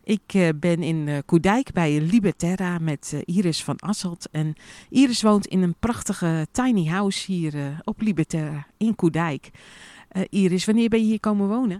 Ik ben in Koedijk bij Liberterra met Iris van Asselt. En Iris woont in een prachtige tiny house hier op Liberterra in Koedijk. Iris, wanneer ben je hier komen wonen?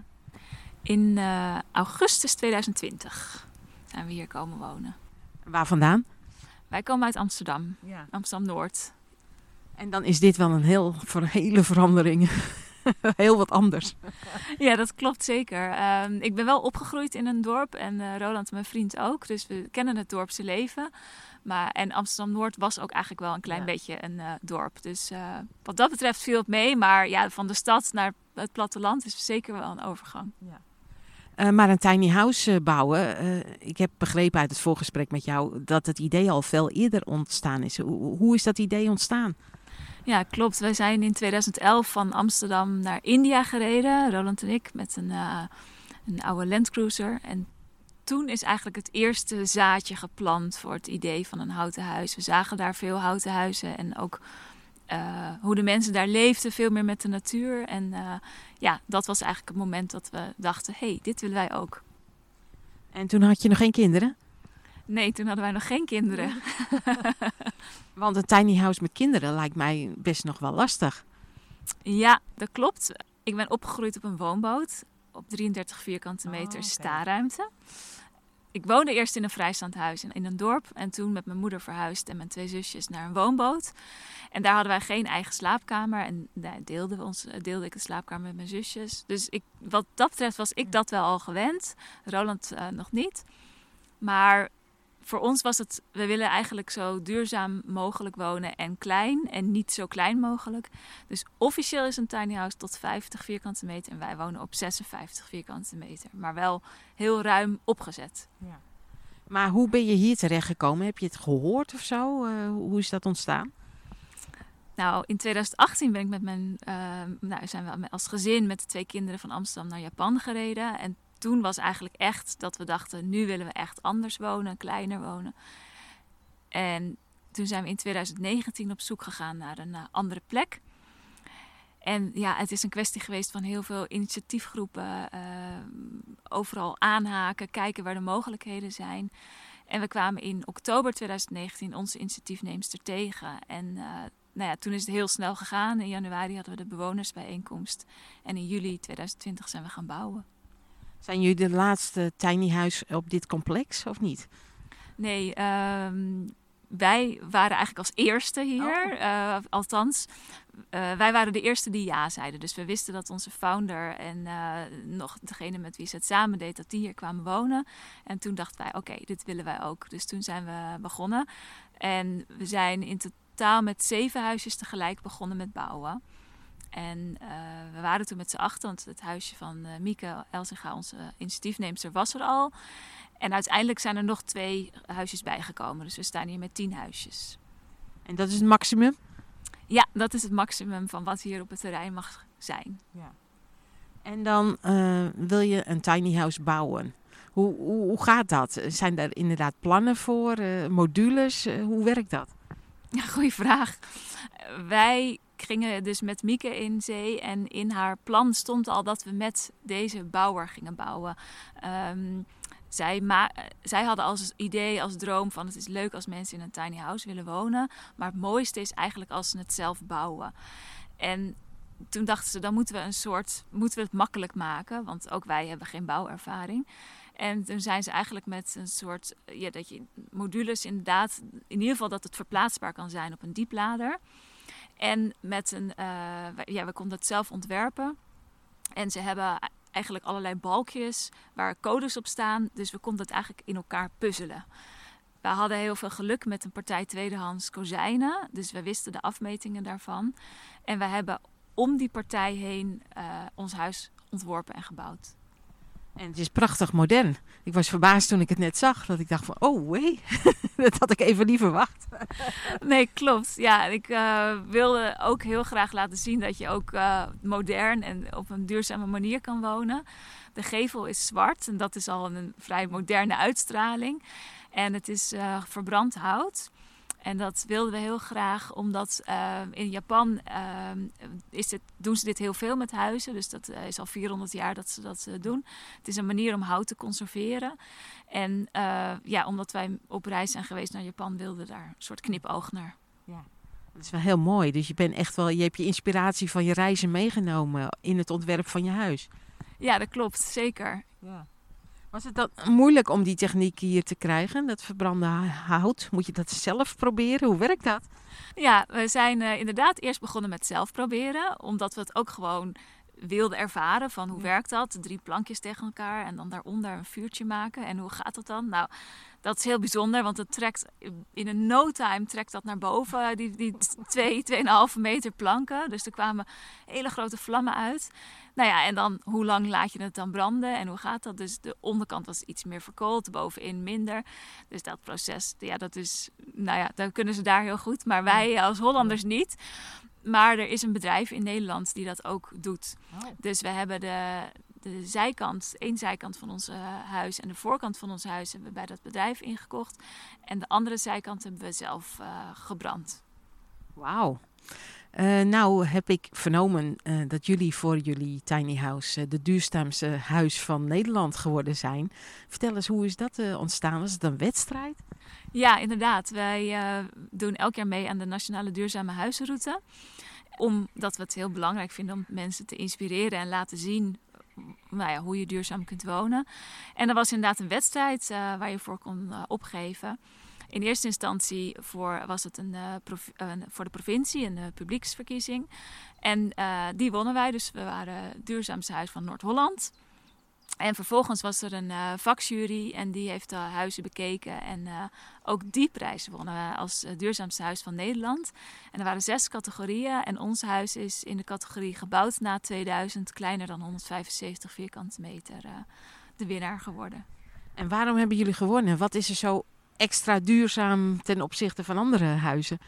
In augustus 2020 zijn we hier komen wonen. Waar vandaan? Wij komen uit Amsterdam, Ja. Amsterdam-Noord. En dan is dit wel een hele verandering. Heel wat anders. Ja, dat klopt zeker. Ik ben wel opgegroeid in een dorp en Roland, mijn vriend, ook. Dus we kennen het dorpse leven. En Amsterdam-Noord was ook eigenlijk wel een klein beetje een dorp. Dus wat dat betreft viel het mee. Maar ja, van de stad naar het platteland is zeker wel een overgang. Ja. Maar een tiny house bouwen, ik heb begrepen uit het voorgesprek met jou dat het idee al veel eerder ontstaan is. Hoe is dat idee ontstaan? Ja, klopt. Wij zijn in 2011 van Amsterdam naar India gereden, Roland en ik, met een oude Landcruiser. En toen is eigenlijk het eerste zaadje geplant voor het idee van een houten huis. We zagen daar veel houten huizen en ook hoe de mensen daar leefden, veel meer met de natuur. En dat was eigenlijk het moment dat we dachten, hey, dit willen wij ook. En toen had je nog geen kinderen? Nee, toen hadden wij nog geen kinderen. Want een tiny house met kinderen lijkt mij best nog wel lastig. Ja, dat klopt. Ik ben opgegroeid op een woonboot op 33 vierkante meter staarruimte. Ik woonde eerst in een vrijstaand huis in een dorp. En toen met mijn moeder verhuisd en mijn 2 zusjes naar een woonboot. En daar hadden wij geen eigen slaapkamer. En daar deelde ik de slaapkamer met mijn zusjes. Dus wat dat betreft was ik dat wel al gewend. Roland nog niet. Maar voor ons was het, we willen eigenlijk zo duurzaam mogelijk wonen en klein en niet zo klein mogelijk. Dus officieel is een tiny house tot 50 vierkante meter en wij wonen op 56 vierkante meter. Maar wel heel ruim opgezet. Ja. Maar hoe ben je hier terechtgekomen? Heb je het gehoord of zo? Hoe is dat ontstaan? Nou, in 2018 ben ik zijn we als gezin met de 2 kinderen van Amsterdam naar Japan gereden. En toen was eigenlijk echt dat we dachten, nu willen we echt anders wonen, kleiner wonen. En toen zijn we in 2019 op zoek gegaan naar een andere plek. En ja, het is een kwestie geweest van heel veel initiatiefgroepen, overal aanhaken, kijken waar de mogelijkheden zijn. En we kwamen in oktober 2019 onze initiatiefneemster tegen. En toen is het heel snel gegaan. In januari hadden we de bewonersbijeenkomst. En in juli 2020 zijn we gaan bouwen. Zijn jullie de laatste tiny house op dit complex of niet? Nee, wij waren eigenlijk als eerste hier. Althans, wij waren de eerste die ja zeiden. Dus we wisten dat onze founder en nog degene met wie ze het samen deed, dat die hier kwamen wonen. En toen dachten wij, oké, dit willen wij ook. Dus toen zijn we begonnen. En we zijn in totaal met 7 huisjes tegelijk begonnen met bouwen. En we waren toen met z'n 8, want het huisje van Mieke Elsinga, onze initiatiefneemster, was er al. En uiteindelijk zijn er nog 2 huisjes bijgekomen. Dus we staan hier met 10 huisjes. En dat is het maximum? Ja, dat is het maximum van wat hier op het terrein mag zijn. Ja. En dan wil je een tiny house bouwen. Hoe gaat dat? Zijn er inderdaad plannen voor, modules? Hoe werkt dat? Ja, goeie vraag. Wij gingen dus met Mieke in zee en in haar plan stond al dat we met deze bouwer gingen bouwen. Zij hadden als idee, als droom van het is leuk als mensen in een tiny house willen wonen. Maar het mooiste is eigenlijk als ze het zelf bouwen. En toen dachten ze, dan moeten we het makkelijk maken. Want ook wij hebben geen bouwervaring. En toen zijn ze eigenlijk met een soort, dat je modules inderdaad, in ieder geval dat het verplaatsbaar kan zijn op een dieplader. En met we konden het zelf ontwerpen. En ze hebben eigenlijk allerlei balkjes waar codes op staan. Dus we konden het eigenlijk in elkaar puzzelen. We hadden heel veel geluk met een partij tweedehands kozijnen. Dus we wisten de afmetingen daarvan. En we hebben om die partij heen ons huis ontworpen en gebouwd. En het is prachtig modern. Ik was verbaasd toen ik het net zag. Dat ik dacht van, oh wee, dat had ik even niet verwacht. Nee, klopt. Ja, ik wilde ook heel graag laten zien dat je ook modern en op een duurzame manier kan wonen. De gevel is zwart en dat is al een vrij moderne uitstraling. En het is verbrand hout. En dat wilden we heel graag, omdat in Japan doen ze dit heel veel met huizen. Dus dat is al 400 jaar dat ze dat doen. Het is een manier om hout te conserveren. En omdat wij op reis zijn geweest naar Japan, wilden we daar een soort knipoog naar. Ja. Dat is wel heel mooi. Dus je hebt je inspiratie van je reizen meegenomen in het ontwerp van je huis. Ja, dat klopt. Zeker. Ja. Was het dan moeilijk om die techniek hier te krijgen? Dat verbrande hout? Moet je dat zelf proberen? Hoe werkt dat? Ja, we zijn inderdaad eerst begonnen met zelf proberen. Omdat we het ook gewoon wilden ervaren van hoe werkt dat? 3 plankjes tegen elkaar en dan daaronder een vuurtje maken. En hoe gaat dat dan? Nou, dat is heel bijzonder, want het trekt in een no time trekt dat naar boven, die 2,5 meter planken. Dus er kwamen hele grote vlammen uit. Nou ja, en dan hoe lang laat je het dan branden en hoe gaat dat? Dus de onderkant was iets meer verkoold, bovenin minder. Dus dat proces, dat is, dan kunnen ze daar heel goed, maar wij als Hollanders niet. Maar er is een bedrijf in Nederland die dat ook doet. Oh. Dus we hebben de zijkant, één zijkant van ons huis en de voorkant van ons huis hebben we bij dat bedrijf ingekocht. En de andere zijkant hebben we zelf gebrand. Wauw. Nou heb ik vernomen dat jullie voor jullie tiny house de duurzaamste huis van Nederland geworden zijn. Vertel eens, hoe is dat ontstaan? Was het een wedstrijd? Ja, inderdaad. Wij doen elk jaar mee aan de Nationale Duurzame Huizenroute. Omdat we het heel belangrijk vinden om mensen te inspireren en laten zien hoe je duurzaam kunt wonen. En er was inderdaad een wedstrijd waar je voor kon opgeven. In eerste instantie was het voor de provincie, een publieksverkiezing. En die wonnen wij, dus we waren het duurzaamste huis van Noord-Holland. En vervolgens was er een vakjury en die heeft de huizen bekeken. En ook die prijs wonnen we als duurzaamste huis van Nederland. En er waren 6 categorieën en ons huis is in de categorie gebouwd na 2000, kleiner dan 175 vierkante meter, de winnaar geworden. En waarom hebben jullie gewonnen? Wat is er zo extra duurzaam ten opzichte van andere huizen?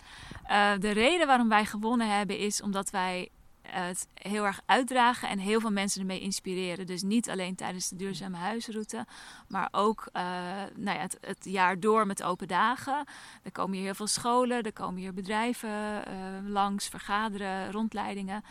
De reden waarom wij gewonnen hebben is omdat wij het heel erg uitdragen en heel veel mensen ermee inspireren. Dus niet alleen tijdens de duurzame huisroute, maar ook het jaar door met open dagen. Er komen hier heel veel scholen, er komen hier bedrijven langs, vergaderen, rondleidingen.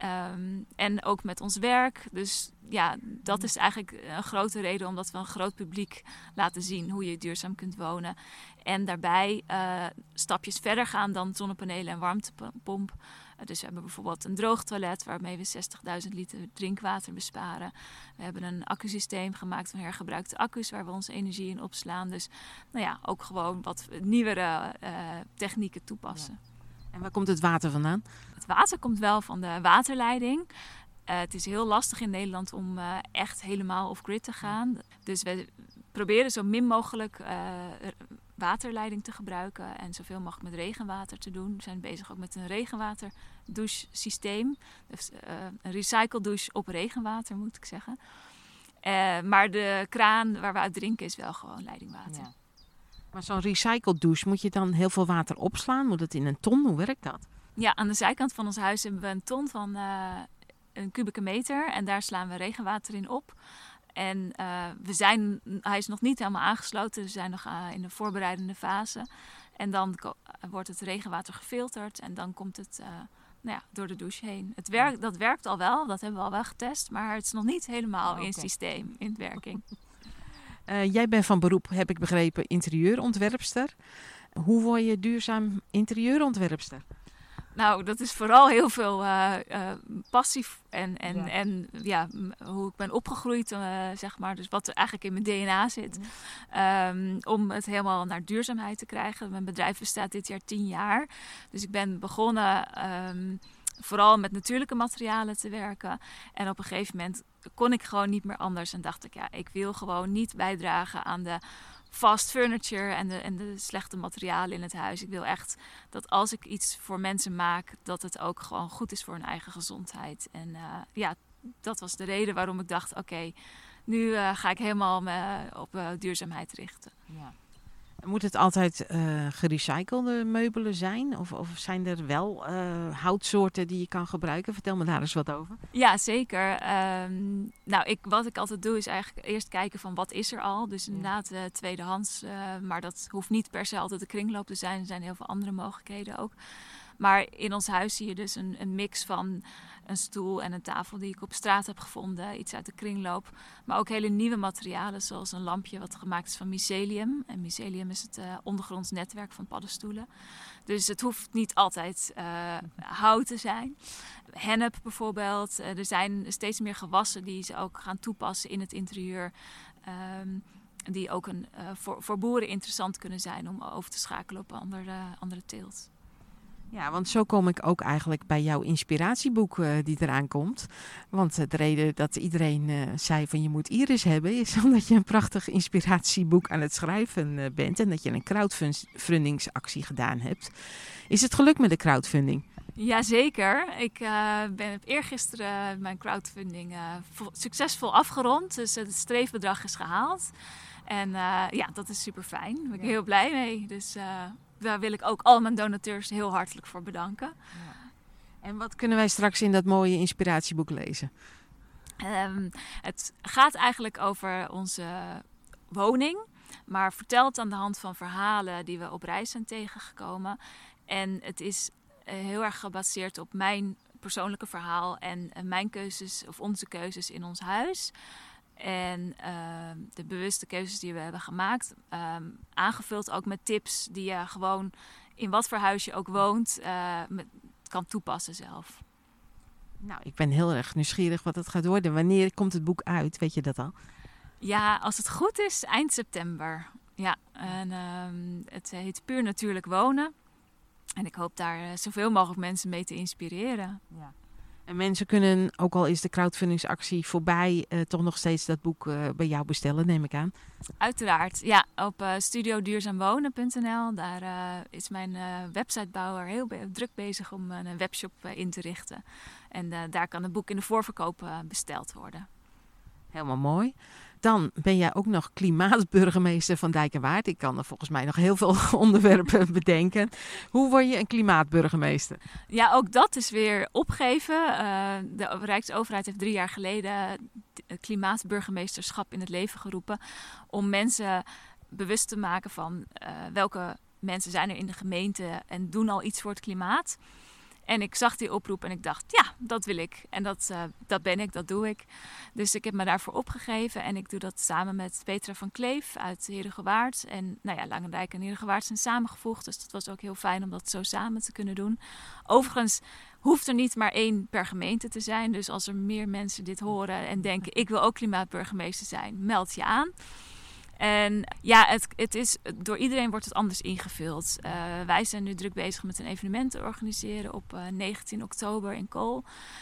En ook met ons werk. Dus ja, dat is eigenlijk een grote reden omdat we een groot publiek laten zien hoe je duurzaam kunt wonen. En daarbij stapjes verder gaan dan zonnepanelen en warmtepomp. Dus we hebben bijvoorbeeld een droogtoilet waarmee we 60.000 liter drinkwater besparen. We hebben een accusysteem gemaakt van hergebruikte accu's waar we onze energie in opslaan. Dus ook gewoon wat nieuwere technieken toepassen. Ja. En waar komt het water vandaan? Het water komt wel van de waterleiding. Het is heel lastig in Nederland om echt helemaal off-grid te gaan. Dus we proberen zo min mogelijk waterleiding te gebruiken en zoveel mogelijk met regenwater te doen. We zijn bezig ook met een regenwaterdouchesysteem. Dus een recycle-douche op regenwater, moet ik zeggen. Maar de kraan waar we uit drinken is wel gewoon leidingwater. Ja. Maar zo'n recycle-douche, moet je dan heel veel water opslaan? Moet het in een ton? Hoe werkt dat? Ja, aan de zijkant van ons huis hebben we een ton van een kubieke meter. En daar slaan we regenwater in op. En hij is nog niet helemaal aangesloten. We zijn nog in de voorbereidende fase. En dan wordt het regenwater gefilterd. En dan komt het door de douche heen. Dat werkt al wel. Dat hebben we al wel getest. Maar het is nog niet helemaal in het systeem, in werking. Jij bent van beroep, heb ik begrepen, interieurontwerpster. Hoe word je duurzaam interieurontwerpster? Nou, dat is vooral heel veel passief en hoe ik ben opgegroeid, zeg maar. Dus wat er eigenlijk in mijn DNA zit. Om het helemaal naar duurzaamheid te krijgen. Mijn bedrijf bestaat dit jaar 10 jaar. Dus ik ben begonnen vooral met natuurlijke materialen te werken. En op een gegeven moment kon ik gewoon niet meer anders. En dacht ik, ik wil gewoon niet bijdragen aan de fast furniture en de slechte materialen in het huis. Ik wil echt dat als ik iets voor mensen maak, dat het ook gewoon goed is voor hun eigen gezondheid. En dat was de reden waarom ik dacht, oké, nu ga ik helemaal op duurzaamheid richten. Ja. Moet het altijd gerecyclede meubelen zijn? Of zijn er wel houtsoorten die je kan gebruiken? Vertel me daar eens wat over. Ja, zeker. Wat ik altijd doe is eigenlijk eerst kijken van wat is er al. Dus inderdaad tweedehands. Maar dat hoeft niet per se altijd de kringloop te zijn. Er zijn heel veel andere mogelijkheden ook. Maar in ons huis zie je dus een mix van een stoel en een tafel die ik op straat heb gevonden. Iets uit de kringloop. Maar ook hele nieuwe materialen zoals een lampje wat gemaakt is van mycelium. En mycelium is het ondergronds netwerk van paddenstoelen. Dus het hoeft niet altijd hout te zijn. Hennep bijvoorbeeld. Er zijn steeds meer gewassen die ze ook gaan toepassen in het interieur. Die ook voor boeren interessant kunnen zijn om over te schakelen op andere teelt. Ja, want zo kom ik ook eigenlijk bij jouw inspiratieboek die eraan komt. Want de reden dat iedereen zei van je moet Iris hebben is omdat je een prachtig inspiratieboek aan het schrijven bent. En dat je een crowdfundingsactie gedaan hebt. Is het gelukt met de crowdfunding? Jazeker. Ik heb eergisteren mijn crowdfunding succesvol afgerond. Dus het streefbedrag is gehaald. En dat is super fijn. Daar ben ik heel blij mee. Dus daar wil ik ook al mijn donateurs heel hartelijk voor bedanken. Ja. En wat kunnen wij straks in dat mooie inspiratieboek lezen? Het gaat eigenlijk over onze woning. Maar verteld aan de hand van verhalen die we op reis zijn tegengekomen. En het is heel erg gebaseerd op mijn persoonlijke verhaal en mijn keuzes of onze keuzes in ons huis. En de bewuste keuzes die we hebben gemaakt. Aangevuld ook met tips die je gewoon in wat voor huis je ook woont kan toepassen zelf. Nou, ik ben heel erg nieuwsgierig wat het gaat worden. Wanneer komt het boek uit? Weet je dat al? Ja, als het goed is, eind september. Ja, en het heet Puur Natuurlijk Wonen. En ik hoop daar zoveel mogelijk mensen mee te inspireren. Ja. En mensen kunnen, ook al is de crowdfundingsactie voorbij, toch nog steeds dat boek bij jou bestellen, neem ik aan. Uiteraard, ja. Op studioduurzaamwonen.nl. Daar is mijn websitebouwer heel druk bezig om een webshop in te richten. En daar kan het boek in de voorverkoop besteld worden. Helemaal mooi. Dan ben jij ook nog klimaatburgemeester van Dijk en Waard. Ik kan er volgens mij nog heel veel onderwerpen bedenken. Hoe word je een klimaatburgemeester? Ja, ook dat is weer opgeven. De Rijksoverheid heeft 3 jaar geleden het klimaatburgemeesterschap in het leven geroepen. Om mensen bewust te maken van welke mensen zijn er in de gemeente en doen al iets voor het klimaat. En ik zag die oproep en ik dacht, ja, dat wil ik. En dat ben ik, dat doe ik. Dus ik heb me daarvoor opgegeven. En ik doe dat samen met Petra van Kleef uit Heerhugowaard. En Langendijk en Heerhugowaard zijn samengevoegd. Dus dat was ook heel fijn om dat zo samen te kunnen doen. Overigens hoeft er niet maar 1 per gemeente te zijn. Dus als er meer mensen dit horen en denken, ik wil ook klimaatburgemeester zijn, meld je aan. En ja, het is, door iedereen wordt het anders ingevuld. Wij zijn nu druk bezig met een evenement te organiseren op 19 oktober in Kool.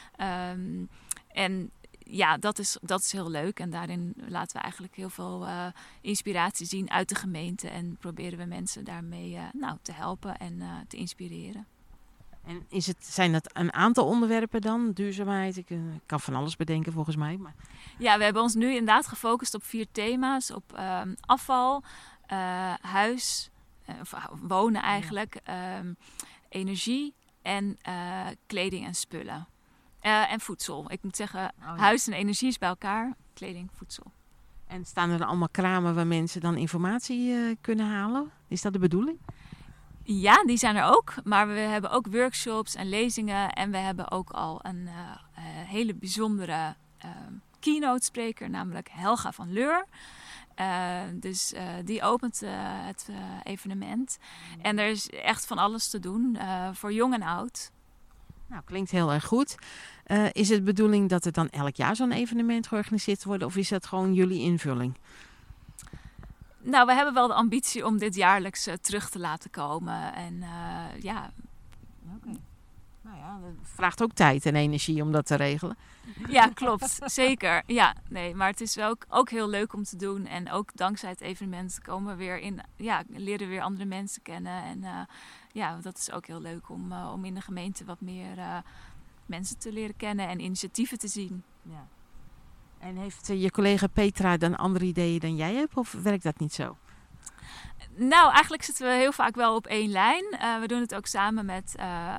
En ja, dat is heel leuk. En daarin laten we eigenlijk heel veel inspiratie zien uit de gemeente. En proberen we mensen daarmee te helpen en te inspireren. En zijn dat een aantal onderwerpen dan? Duurzaamheid, ik kan van alles bedenken volgens mij. Maar... Ja, we hebben ons nu inderdaad gefocust op 4 thema's. Op afval, huis, wonen eigenlijk, energie en kleding en spullen. En voedsel. Ik moet zeggen, huis en energie is bij elkaar, kleding, voedsel. En staan er allemaal kramen waar mensen dan informatie kunnen halen? Is dat de bedoeling? Ja, die zijn er ook. Maar we hebben ook workshops en lezingen. En we hebben ook al een hele bijzondere keynote spreker, namelijk Helga van Leur. Dus die opent het evenement. En er is echt van alles te doen, voor jong en oud. Nou, klinkt heel erg goed. Is het de bedoeling dat er dan elk jaar zo'n evenement georganiseerd wordt? Of is dat gewoon jullie invulling? Nou, we hebben wel de ambitie om dit jaarlijks terug te laten komen. En ja. Okay. Nou ja, dat vraagt ook tijd en energie om dat te regelen. Ja, klopt. Zeker. Ja, nee, maar het is wel ook heel leuk om te doen. En ook dankzij het evenement komen we weer leren we weer andere mensen kennen. En dat is ook heel leuk om in de gemeente wat meer mensen te leren kennen en initiatieven te zien. Ja. En heeft je collega Petra dan andere ideeën dan jij hebt? Of werkt dat niet zo? Nou, eigenlijk zitten we heel vaak wel op één lijn. We doen het ook samen met...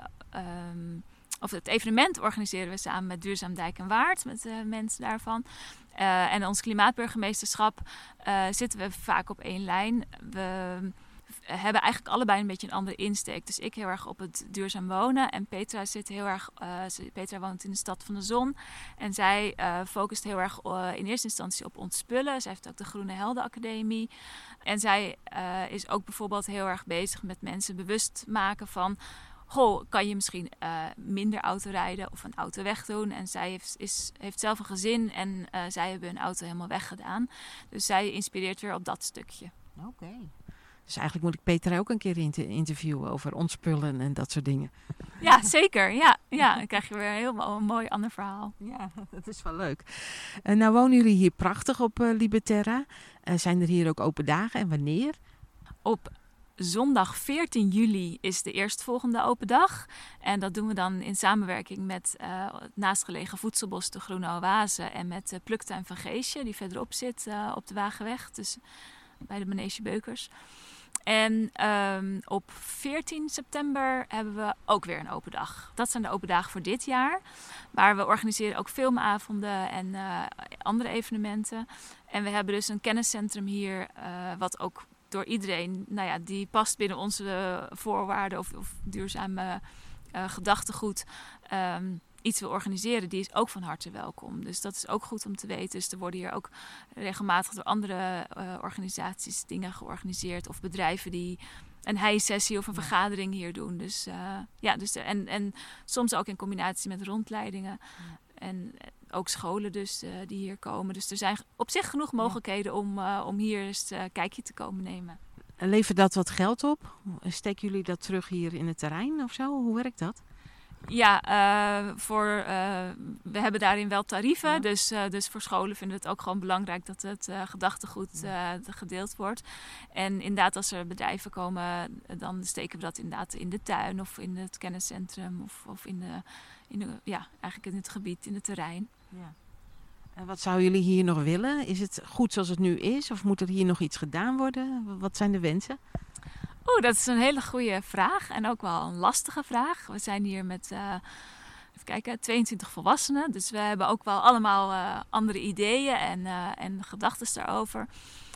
of het evenement organiseren we samen met Duurzaam Dijk en Waard. Met mensen daarvan. En ons klimaatburgemeesterschap zitten we vaak op één lijn. We hebben eigenlijk allebei een beetje een andere insteek. Dus ik heel erg op het duurzaam wonen. En Petra zit heel erg... Petra woont in de Stad van de Zon. En zij focust heel erg in eerste instantie op ontspullen. Zij heeft ook de Groene Helden Academie. En zij is ook bijvoorbeeld heel erg bezig met mensen bewust maken van... Goh, kan je misschien minder auto rijden of een auto wegdoen? En zij heeft zelf een gezin en zij hebben hun auto helemaal weggedaan. Dus zij inspireert weer op dat stukje. Oké. Dus eigenlijk moet ik Petra ook een keer interviewen over ontspullen en dat soort dingen. Ja, zeker. Ja, dan krijg je weer helemaal een mooi ander verhaal. Ja, dat is wel leuk. Nou wonen jullie hier prachtig op Liberterra. Zijn er hier ook open dagen en wanneer? Op zondag 14 juli is de eerstvolgende open dag. En dat doen we dan in samenwerking met het naastgelegen voedselbos de Groene Oase en met de pluktuin van Geesje, die verderop zit op de Wagenweg, dus bij de Manege Beukers. En op 14 september hebben we ook weer een open dag. Dat zijn de open dagen voor dit jaar. Maar we organiseren ook filmavonden en andere evenementen. En we hebben dus een kenniscentrum hier, wat ook door iedereen, die past binnen onze voorwaarden of duurzame gedachtegoed, iets wil organiseren, die is ook van harte welkom. Dus dat is ook goed om te weten. Dus er worden hier ook regelmatig door andere organisaties dingen georganiseerd of bedrijven die een heisessie of een vergadering hier doen. Dus en soms ook in combinatie met rondleidingen. Ja. En ook scholen dus die hier komen. Dus er zijn op zich genoeg mogelijkheden om hier eens een kijkje te komen nemen. Levert dat wat geld op? Steken jullie dat terug hier in het terrein of zo? Hoe werkt dat? Ja, we hebben daarin wel tarieven. Ja. Dus voor scholen vinden we het ook gewoon belangrijk dat het gedachtegoed gedeeld wordt. En inderdaad, als er bedrijven komen, dan steken we dat inderdaad in de tuin of in het kenniscentrum of eigenlijk in het gebied, in het terrein. Ja. En wat zouden jullie hier nog willen? Is het goed zoals het nu is? Of moet er hier nog iets gedaan worden? Wat zijn de wensen? Dat is een hele goede vraag en ook wel een lastige vraag. We zijn hier met 22 volwassenen. Dus we hebben ook wel allemaal andere ideeën en gedachten daarover.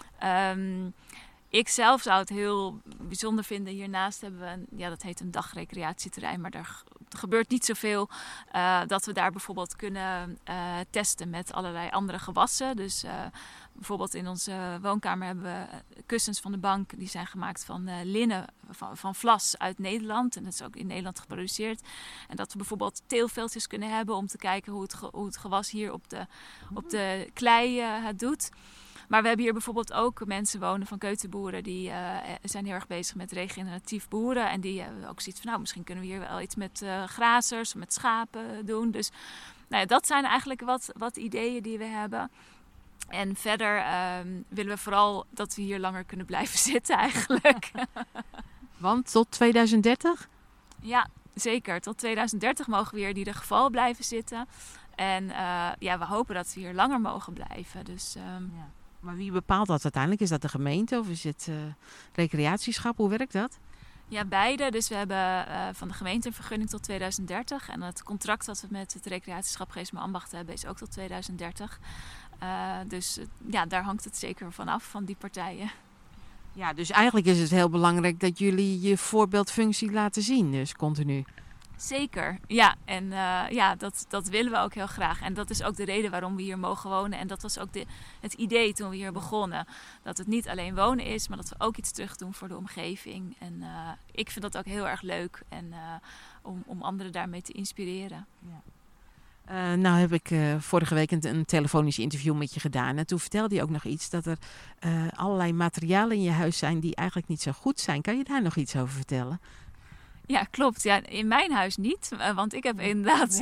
Ik zelf zou het heel bijzonder vinden. Hiernaast hebben we dat heet een dagrecreatieterrein, maar er gebeurt niet zoveel dat we daar bijvoorbeeld kunnen testen met allerlei andere gewassen. Dus bijvoorbeeld in onze woonkamer hebben we kussens van de bank. Die zijn gemaakt van linnen van vlas uit Nederland. En dat is ook in Nederland geproduceerd. En dat we bijvoorbeeld teelveldjes kunnen hebben om te kijken hoe het gewas hier op de klei het doet. Maar we hebben hier bijvoorbeeld ook mensen wonen van keuterboeren. Die zijn heel erg bezig met regeneratief boeren. En die hebben ook zoiets van, misschien kunnen we hier wel iets met grazers, met schapen doen. Dus dat zijn eigenlijk wat ideeën die we hebben. En verder willen we vooral dat we hier langer kunnen blijven zitten eigenlijk. Want tot 2030? Ja, zeker. Tot 2030 mogen we hier in ieder geval blijven zitten. En we hopen dat we hier langer mogen blijven. Dus... Maar wie bepaalt dat uiteindelijk? Is dat de gemeente of is het recreatieschap? Hoe werkt dat? Ja, beide. Dus we hebben van de gemeente een vergunning tot 2030. En het contract dat we met het recreatieschap Geesme Ambacht hebben is ook tot 2030. Dus daar hangt het zeker van af, van die partijen. Ja, dus eigenlijk is het heel belangrijk dat jullie je voorbeeldfunctie laten zien, dus continu. Zeker, ja. En dat willen we ook heel graag. En dat is ook de reden waarom we hier mogen wonen. En dat was ook het idee toen we hier begonnen. Dat het niet alleen wonen is, maar dat we ook iets terug doen voor de omgeving. En ik vind dat ook heel erg leuk. En om anderen daarmee te inspireren. Ja. Nou heb ik vorige week een telefonisch interview met je gedaan. En toen vertelde je ook nog iets dat er allerlei materialen in je huis zijn die eigenlijk niet zo goed zijn. Kan je daar nog iets over vertellen? Ja, klopt. Ja, in mijn huis niet. Want ik heb inderdaad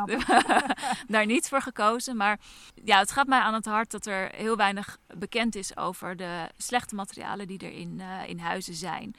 daar niet voor gekozen. Maar ja, het gaat mij aan het hart dat er heel weinig bekend is over de slechte materialen die er in huizen zijn.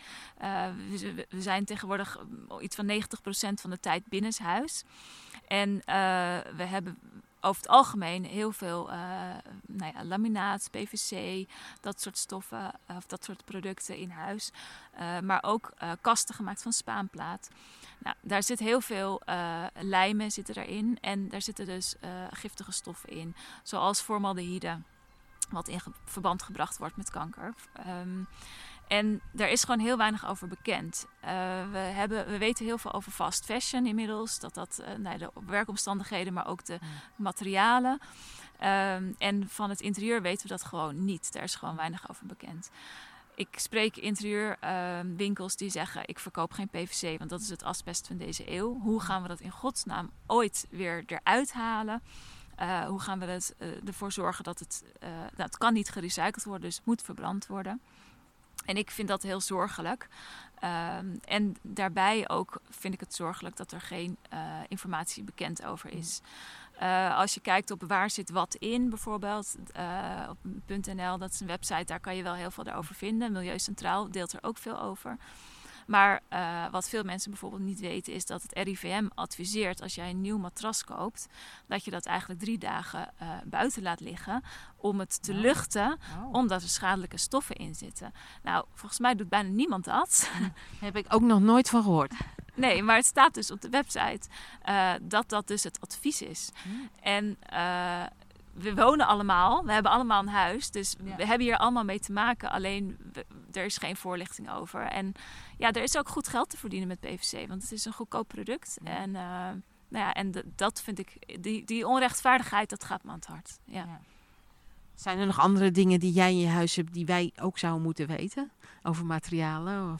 We zijn tegenwoordig iets van 90% van de tijd binnenshuis. En we hebben over het algemeen heel veel laminaat, PVC, dat soort stoffen of dat soort producten in huis. Maar ook kasten gemaakt van spaanplaat. Nou, daar zit heel veel lijmen zitten erin en daar zitten dus giftige stoffen in, zoals formaldehyde, wat in verband gebracht wordt met kanker. En daar is gewoon heel weinig over bekend. We weten heel veel over fast fashion inmiddels. De werkomstandigheden, maar ook de materialen. En van het interieur weten we dat gewoon niet. Daar is gewoon weinig over bekend. Ik spreek interieurwinkels die zeggen, ik verkoop geen PVC, want dat is het asbest van deze eeuw. Hoe gaan we dat in godsnaam ooit weer eruit halen? Hoe gaan we ervoor zorgen dat het kan niet gerecycled worden, dus het moet verbrand worden. En ik vind dat heel zorgelijk. En daarbij ook vind ik het zorgelijk dat er geen informatie bekend over is. Als je kijkt op waar zit wat in, bijvoorbeeld op .nl, dat is een website, daar kan je wel heel veel over vinden. Milieu Centraal deelt er ook veel over. Maar wat veel mensen bijvoorbeeld niet weten is dat het RIVM adviseert als jij een nieuw matras koopt, dat je dat eigenlijk 3 dagen buiten laat liggen om het te luchten, omdat er schadelijke stoffen in zitten. Nou, volgens mij doet bijna niemand dat. Heb ik ook nog nooit van gehoord. Nee, maar het staat dus op de website dat dus het advies is. En we wonen allemaal, we hebben allemaal een huis, dus we hebben hier allemaal mee te maken. Alleen, er is geen voorlichting over. En ja, er is ook goed geld te verdienen met PVC, want het is een goedkoop product. En dat vind ik, die onrechtvaardigheid, dat gaat me aan het hart. Ja. Zijn er nog andere dingen die jij in je huis hebt die wij ook zouden moeten weten? Over materialen?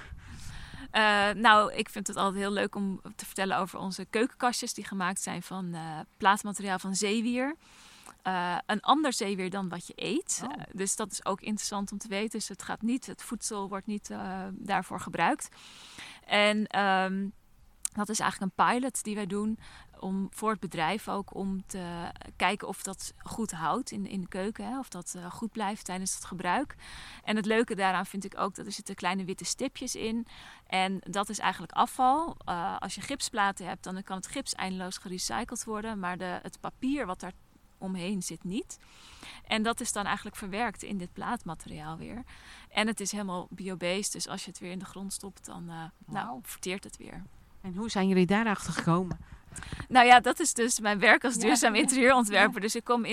Ik vind het altijd heel leuk om te vertellen over onze keukenkastjes die gemaakt zijn van plaatmateriaal van zeewier. Een ander zeewier dan wat je eet. Dus dat is ook interessant om te weten. Dus het voedsel wordt niet daarvoor gebruikt. En dat is eigenlijk een pilot die wij doen voor het bedrijf ook, om te kijken of dat goed houdt in de keuken. Hè, of dat goed blijft tijdens het gebruik. En het leuke daaraan vind ik ook dat er zitten kleine witte stipjes in. En dat is eigenlijk afval. Als je gipsplaten hebt, dan kan het gips eindeloos gerecycled worden. Maar het papier wat daar omheen zit niet. En dat is dan eigenlijk verwerkt in dit plaatmateriaal weer. En het is helemaal biobased, dus als je het weer in de grond stopt, dan verteert het weer. En hoe zijn jullie daarachter gekomen? Nou ja, dat is dus mijn werk als duurzaam interieurontwerper. Dus ik kom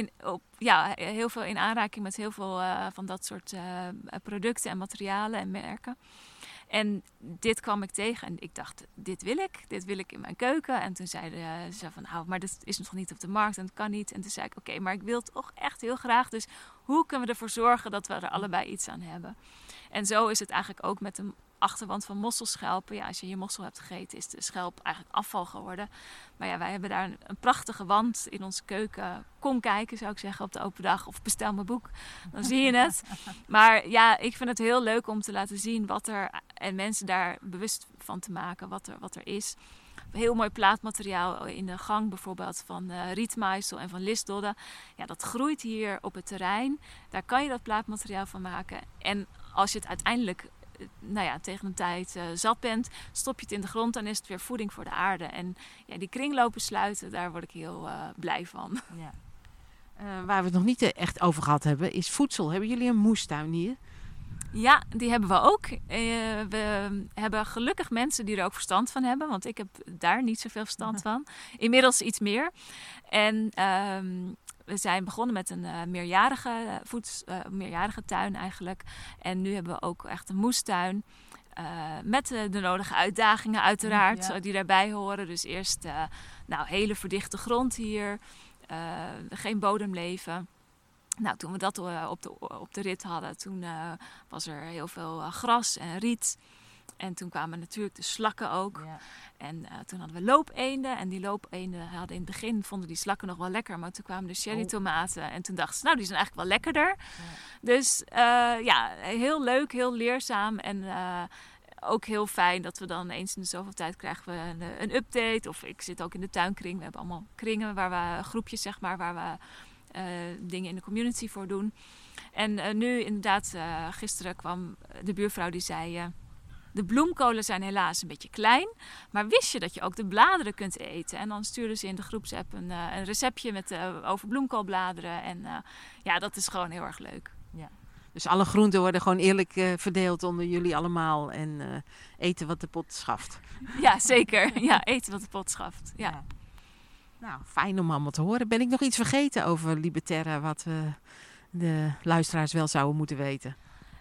heel veel in aanraking met heel veel van dat soort producten en materialen en merken. En dit kwam ik tegen en ik dacht, dit wil ik in mijn keuken. En toen zeiden ze van, maar dat is nog niet op de markt en dat kan niet. En toen zei ik, oké, maar ik wil het toch echt heel graag. Dus hoe kunnen we ervoor zorgen dat we er allebei iets aan hebben? En zo is het eigenlijk ook met de achterwand van mosselschelpen. Ja, als je mossel hebt gegeten, is de schelp eigenlijk afval geworden. Maar ja, wij hebben daar een prachtige wand in onze keuken. Kom kijken, zou ik zeggen, op de open dag. Of bestel mijn boek, dan zie je het. Maar ja, ik vind het heel leuk om te laten zien wat er, en mensen daar bewust van te maken wat er is. Heel mooi plaatmateriaal in de gang bijvoorbeeld van rietmaaisel en van listdodden. Ja, dat groeit hier op het terrein. Daar kan je dat plaatmateriaal van maken. En als je het uiteindelijk tegen een tijd zat bent, stop je het in de grond, dan is het weer voeding voor de aarde. En ja, die kringlopen sluiten, daar word ik heel blij van. Ja. Waar we het nog niet echt over gehad hebben, is voedsel. Hebben jullie een moestuin hier? Ja, die hebben we ook. We hebben gelukkig mensen die er ook verstand van hebben, want ik heb daar niet zoveel verstand van. Inmiddels iets meer. En we zijn begonnen met een meerjarige tuin eigenlijk. En nu hebben we ook echt een moestuin. Met de nodige uitdagingen uiteraard, die daarbij horen. Dus eerst hele verdichte grond hier. Geen bodemleven. Nou, toen we dat op de rit hadden, toen was er heel veel gras en riet. En toen kwamen natuurlijk de slakken ook. Ja. En toen hadden we loopeenden. En die loopeenden hadden in het begin, vonden die slakken nog wel lekker. Maar toen kwamen de cherrytomaten. En toen dachten ze, die zijn eigenlijk wel lekkerder. Ja. Dus heel leuk, heel leerzaam. En ook heel fijn dat we dan eens in de zoveel tijd krijgen we een update. Of ik zit ook in de tuinkring. We hebben allemaal kringen, groepjes zeg maar, waar we dingen in de community voor doen. En nu inderdaad, gisteren kwam de buurvrouw die zei, De bloemkolen zijn helaas een beetje klein. Maar wist je dat je ook de bladeren kunt eten? En dan stuurden ze in de groepsapp een receptje over bloemkoolbladeren. En ja, dat is gewoon heel erg leuk. Ja. Dus alle groenten worden gewoon eerlijk verdeeld onder jullie allemaal. En eten wat de pot schaft. Ja, zeker. Ja, eten wat de pot schaft. Ja. Ja. Nou, fijn om allemaal te horen. Ben ik nog iets vergeten over Liberterra wat de luisteraars wel zouden moeten weten?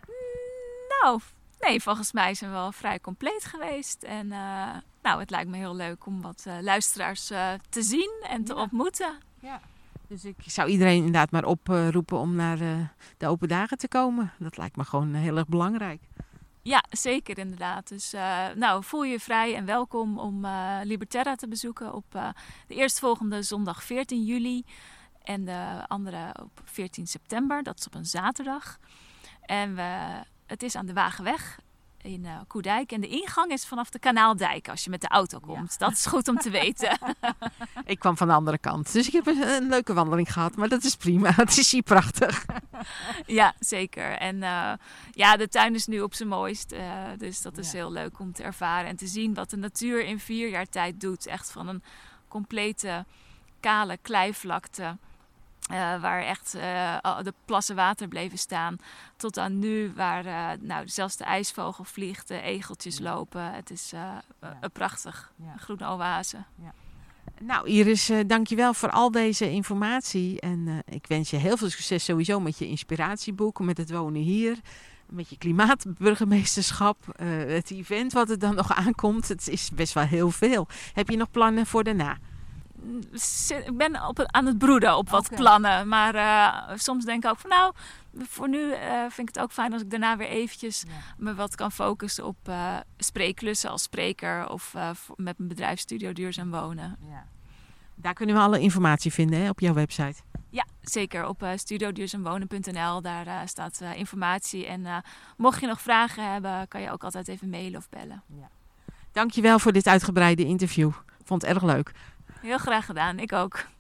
Nou, nee, volgens mij zijn we wel vrij compleet geweest. En nou, het lijkt me heel leuk om wat luisteraars te zien en te ontmoeten. Ja. Dus ik zou iedereen inderdaad maar oproepen om naar de open dagen te komen. Dat lijkt me gewoon heel erg belangrijk. Ja, zeker inderdaad. Dus nou, voel je vrij en welkom om Liberterra te bezoeken op de eerstvolgende zondag 14 juli. En de andere op 14 september, dat is op een zaterdag. En het is aan de Wagenweg in Koedijk. En de ingang is vanaf de Kanaaldijk als je met de auto komt. Ja. Dat is goed om te weten. Ik kwam van de andere kant. Dus ik heb een leuke wandeling gehad. Maar dat is prima. Het is hier prachtig. Ja, zeker. En ja, de tuin is nu op zijn mooist. Dus dat is heel leuk om te ervaren. En te zien wat de natuur in 4 jaar tijd doet. Echt van een complete kale kleivlakte. Waar echt de plassen water bleven staan. Tot aan nu waar nou, zelfs de ijsvogel vliegt, de egeltjes lopen. Het is een prachtig groene oase. Ja. Nou Iris, dankjewel voor al deze informatie. En ik wens je heel veel succes sowieso met je inspiratieboek. Met het wonen hier. Met je klimaatburgemeesterschap. Het event wat er dan nog aankomt. Het is best wel heel veel. Heb je nog plannen voor daarna? Ik ben aan het broeden op wat plannen. Maar soms denk ik ook van nou, voor nu vind ik het ook fijn als ik daarna weer eventjes me wat kan focussen op spreekklussen als spreker. Of met mijn bedrijf Studio Duurzaam Wonen. Ja. Daar kunnen we alle informatie vinden hè, op jouw website. Ja, zeker. Op studioduurzaamwonen.nl. Daar staat informatie. En mocht je nog vragen hebben, kan je ook altijd even mailen of bellen. Ja. Dankjewel voor dit uitgebreide interview. Vond het erg leuk. Heel graag gedaan. Ik ook.